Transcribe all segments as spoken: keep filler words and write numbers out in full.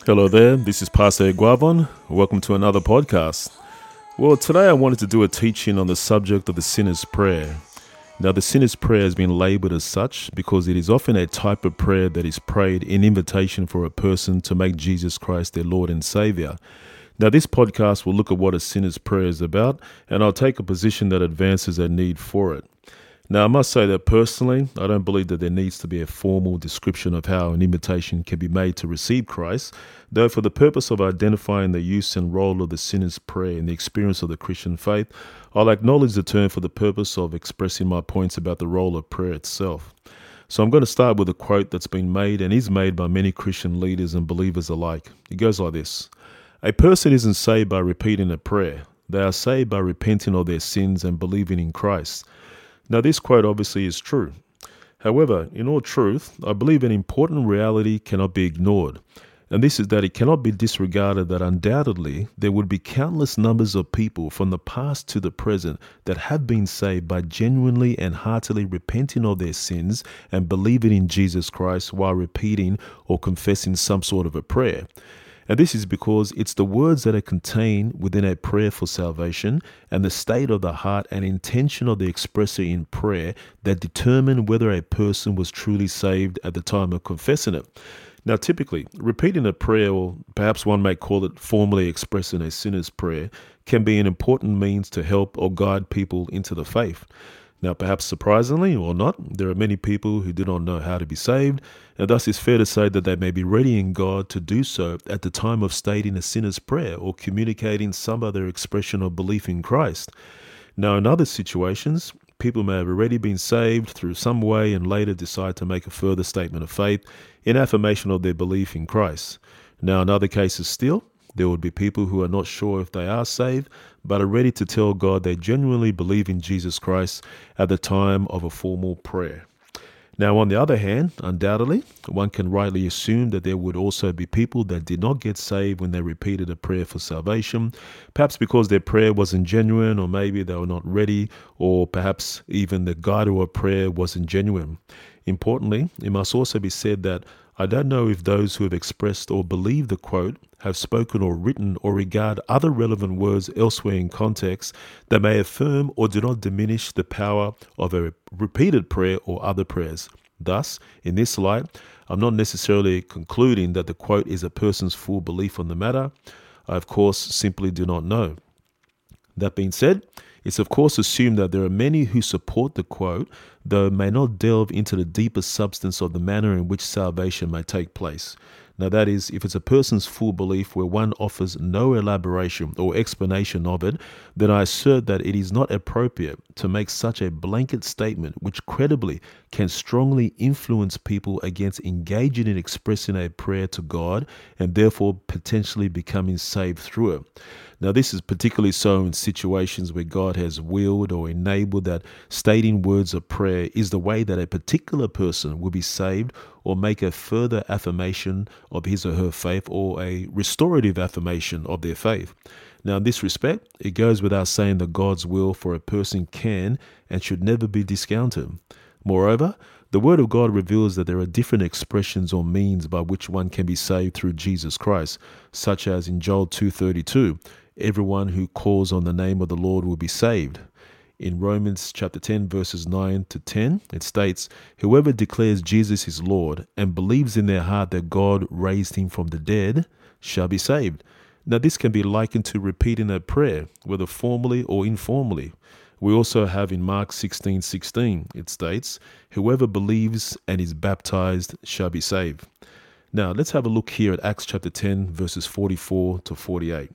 Hello there, this is Pastor Guavon. Welcome to another podcast. Well, today I wanted to do a teaching on the subject of the sinner's prayer. Now, the sinner's prayer has been labeled as such because it is often a type of prayer that is prayed in invitation for a person to make Jesus Christ their Lord and Savior. Now, this podcast will look at what a sinner's prayer is about, and I'll take a position that advances a need for it. Now, I must say that personally, I don't believe that there needs to be a formal description of how an invitation can be made to receive Christ, though for the purpose of identifying the use and role of the sinner's prayer in the experience of the Christian faith, I'll acknowledge the term for the purpose of expressing my points about the role of prayer itself. So I'm going to start with a quote that's been made and is made by many Christian leaders and believers alike. It goes like this: "A person isn't saved by repeating a prayer. They are saved by repenting of their sins and believing in Christ." Now, this quote obviously is true. However, in all truth, I believe an important reality cannot be ignored, and this is that it cannot be disregarded that undoubtedly there would be countless numbers of people from the past to the present that have been saved by genuinely and heartily repenting of their sins and believing in Jesus Christ while repeating or confessing some sort of a prayer. And this is because it's the words that are contained within a prayer for salvation and the state of the heart and intention of the expressor in prayer that determine whether a person was truly saved at the time of confessing it. Now, typically, repeating a prayer, or perhaps one may call it formally expressing a sinner's prayer, can be an important means to help or guide people into the faith. Now, perhaps surprisingly or not, there are many people who do not know how to be saved, and thus it's fair to say that they may be ready in God to do so at the time of stating a sinner's prayer or communicating some other expression of belief in Christ. Now, in other situations, people may have already been saved through some way and later decide to make a further statement of faith in affirmation of their belief in Christ. Now, in other cases still, there would be people who are not sure if they are saved, but are ready to tell God they genuinely believe in Jesus Christ at the time of a formal prayer. Now, on the other hand, undoubtedly, one can rightly assume that there would also be people that did not get saved when they repeated a prayer for salvation, perhaps because their prayer wasn't genuine, or maybe they were not ready, or perhaps even the guidance of prayer wasn't genuine. Importantly, it must also be said that I don't know if those who have expressed or believed the quote have spoken or written or regard other relevant words elsewhere in context that may affirm or do not diminish the power of a repeated prayer or other prayers. Thus, in this light, I'm not necessarily concluding that the quote is a person's full belief on the matter. I, of course, simply do not know. That being said, it's of course assumed that there are many who support the quote, though may not delve into the deeper substance of the manner in which salvation may take place. Now, that is, if it's a person's full belief where one offers no elaboration or explanation of it, then I assert that it is not appropriate to make such a blanket statement which credibly can strongly influence people against engaging in expressing a prayer to God and therefore potentially becoming saved through it. Now, this is particularly so in situations where God has willed or enabled that stating words of prayer is the way that a particular person will be saved or make a further affirmation of his or her faith or a restorative affirmation of their faith. Now, in this respect, it goes without saying that God's will for a person can and should never be discounted. Moreover, the Word of God reveals that there are different expressions or means by which one can be saved through Jesus Christ, such as in Joel two thirty-two, everyone who calls on the name of the Lord will be saved. In Romans chapter ten, verses nine to ten, it states, "Whoever declares Jesus is Lord and believes in their heart that God raised him from the dead shall be saved." Now, this can be likened to repeating a prayer, whether formally or informally. We also have in Mark sixteen sixteen, it states, "Whoever believes and is baptized shall be saved." Now, let's have a look here at Acts chapter ten, verses forty-four to forty-eight.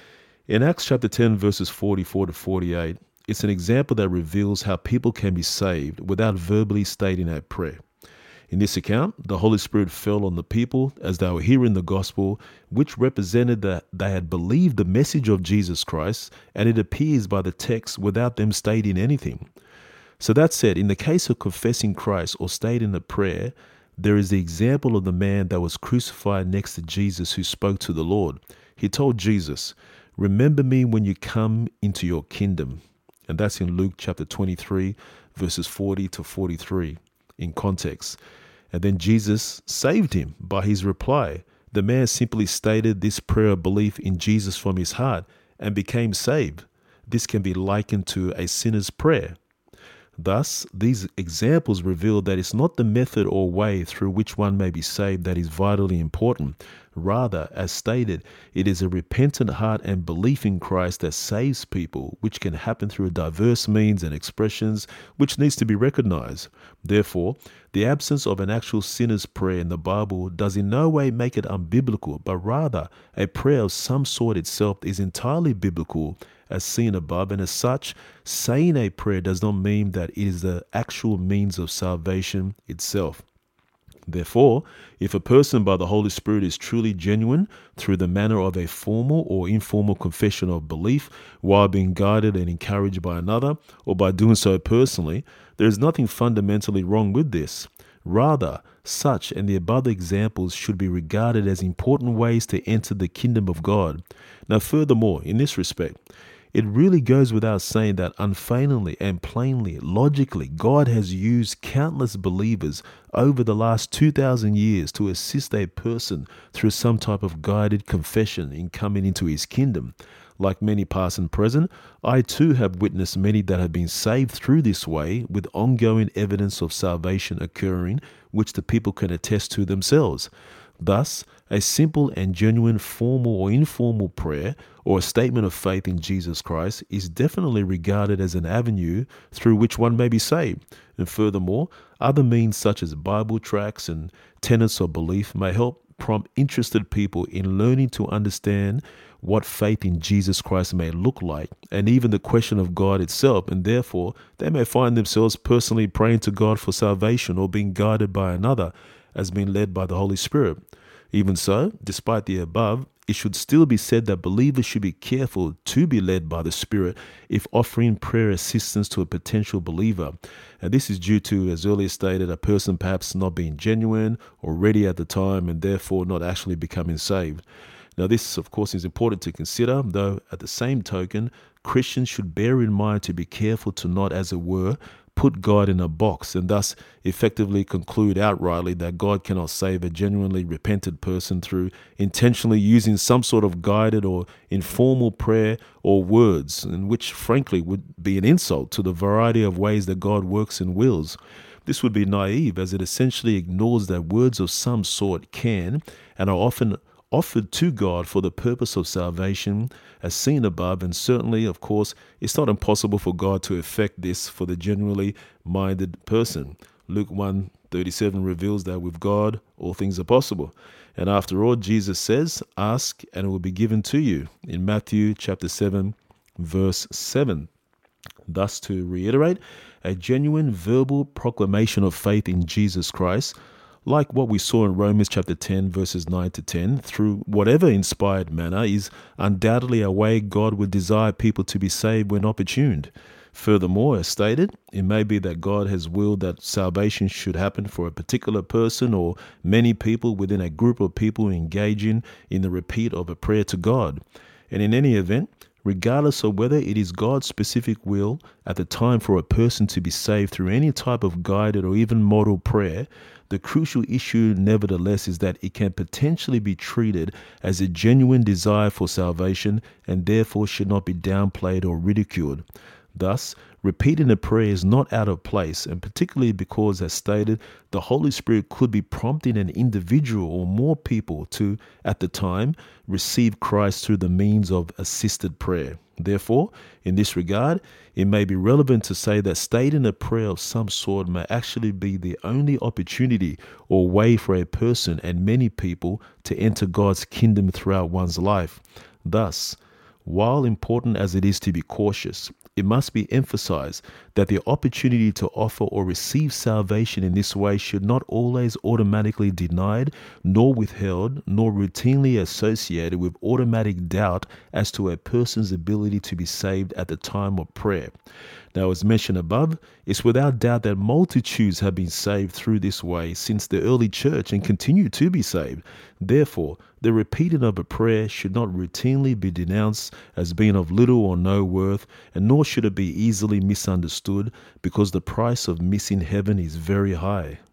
In Acts chapter ten, verses forty-four to forty-eight, it's an example that reveals how people can be saved without verbally stating a prayer. In this account, the Holy Spirit fell on the people as they were hearing the gospel, which represented that they had believed the message of Jesus Christ, and it appears by the text without them stating anything. So that said, in the case of confessing Christ or stating a prayer, there is the example of the man that was crucified next to Jesus who spoke to the Lord. He told Jesus, "Remember me when you come into your kingdom." And that's in Luke chapter twenty-three, verses forty to forty-three in context. And then Jesus saved him by his reply, The man simply stated this prayer of belief in Jesus from his heart and became saved. This can be likened to a sinner's prayer. Thus, these examples reveal that it's not the method or way through which one may be saved that is vitally important. Rather, as stated, it is a repentant heart and belief in Christ that saves people, which can happen through diverse means and expressions, which needs to be recognized. Therefore, the absence of an actual sinner's prayer in the Bible does in no way make it unbiblical, but rather a prayer of some sort itself is entirely biblical, as seen above, and as such, saying a prayer does not mean that it is the actual means of salvation itself. Therefore, if a person by the Holy Spirit is truly genuine through the manner of a formal or informal confession of belief while being guided and encouraged by another, or by doing so personally, there is nothing fundamentally wrong with this. Rather, such and the above examples should be regarded as important ways to enter the kingdom of God. Now, furthermore, in this respect, it really goes without saying that unfailingly and plainly, logically, God has used countless believers over the last two thousand years to assist a person through some type of guided confession in coming into his kingdom. Like many past and present, I too have witnessed many that have been saved through this way, with ongoing evidence of salvation occurring, which the people can attest to themselves. Thus, a simple and genuine formal or informal prayer or a statement of faith in Jesus Christ is definitely regarded as an avenue through which one may be saved. And furthermore, other means such as Bible tracts and tenets of belief may help prompt interested people in learning to understand what faith in Jesus Christ may look like, and even the question of God itself, and therefore they may find themselves personally praying to God for salvation or being guided by another as being led by the Holy Spirit. Even so, despite the above, it should still be said that believers should be careful to be led by the Spirit if offering prayer assistance to a potential believer. And this is due to, as earlier stated, a person perhaps not being genuine or ready at the time and therefore not actually becoming saved. Now, this, of course, is important to consider, though at the same token, Christians should bear in mind to be careful to not, as it were, put God in a box and thus effectively conclude outrightly that God cannot save a genuinely repentant person through intentionally using some sort of guided or informal prayer or words, and which frankly would be an insult to the variety of ways that God works and wills. This would be naive, as it essentially ignores that words of some sort can and are often offered to God for the purpose of salvation, as seen above, and certainly, of course, it's not impossible for God to effect this for the genuinely minded person. Luke one thirty-seven reveals that with God, all things are possible. And after all, Jesus says, ask and it will be given to you, in Matthew chapter seven, verse seven. Thus, to reiterate, a genuine verbal proclamation of faith in Jesus Christ, like what we saw in Romans chapter ten, verses nine to ten, through whatever inspired manner, is undoubtedly a way God would desire people to be saved when opportuned. Furthermore, as stated, it may be that God has willed that salvation should happen for a particular person or many people within a group of people engaging in the repeat of a prayer to God. And in any event, regardless of whether it is God's specific will at the time for a person to be saved through any type of guided or even model prayer, the crucial issue nevertheless is that it can potentially be treated as a genuine desire for salvation and therefore should not be downplayed or ridiculed. Thus, repeating a prayer is not out of place, and particularly because, as stated, the Holy Spirit could be prompting an individual or more people to, at the time, receive Christ through the means of assisted prayer. Therefore, in this regard, it may be relevant to say that stating a prayer of some sort may actually be the only opportunity or way for a person and many people to enter God's kingdom throughout one's life. Thus, while important as it is to be cautious, it must be emphasized that the opportunity to offer or receive salvation in this way should not always automatically denied, nor withheld, nor routinely associated with automatic doubt as to a person's ability to be saved at the time of prayer. Now, as mentioned above, it's without doubt that multitudes have been saved through this way since the early church and continue to be saved. Therefore, the repeating of a prayer should not routinely be denounced as being of little or no worth, and nor should it be easily misunderstood, because the price of missing heaven is very high.